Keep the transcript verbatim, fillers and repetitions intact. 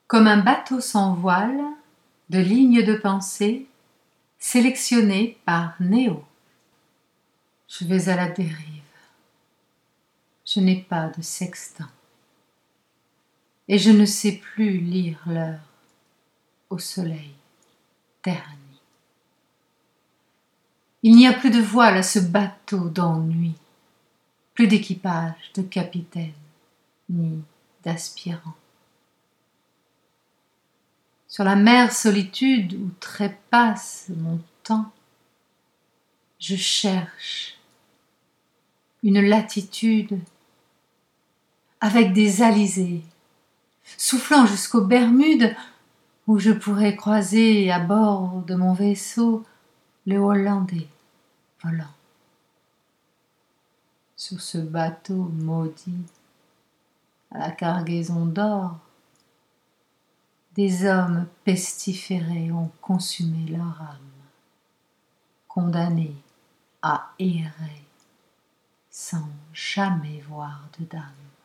Comme un bateau sans voile, de lignes de pensée, sélectionnées par Néo. Je vais à la dérive. Je n'ai pas de sextant. Et je ne sais plus lire l'heure au soleil terni. Il n'y a plus de voile à ce bateau d'ennui, plus d'équipage, de capitaine, ni d'aspirant. Sur la mer solitude où trépasse mon temps, je cherche une latitude avec des alizés, soufflant jusqu'aux Bermudes, où je pourrais croiser à bord de mon vaisseau le Hollandais volant. Sur ce bateau maudit, à la cargaison d'or, des hommes pestiférés ont consumé leur âme, condamnés à errer sans jamais voir de dame.